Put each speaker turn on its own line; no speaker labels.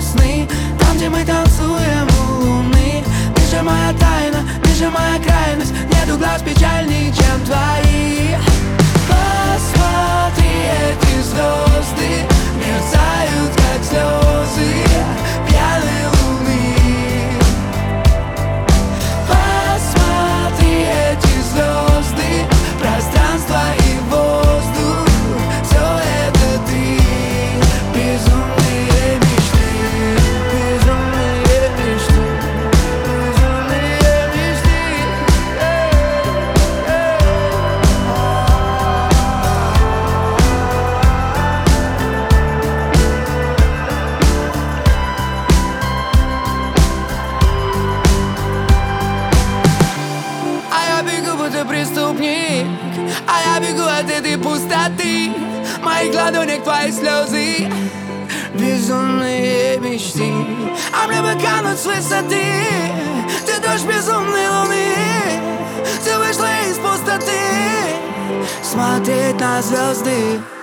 сны. Там, где мы танцуем у луны. Ты же моя тайна, ты же моя крайность. Нету глаз печальней, чем твои. Посмотри, эти звезды мерцают, как слезы пьяной луны. Посмотри, эти звезды, пространство и воздух. Все это ты, безумные мечты, безумные мечты, безумные мечты. А я бегу, будто преступник, а я бегу от этой пустоты. В моих ладонях твои слезы, безумные мечты. А мне бы кануть с высоты. Ты дождь безумной луны. Ты вышла из пустоты смотреть на звезды.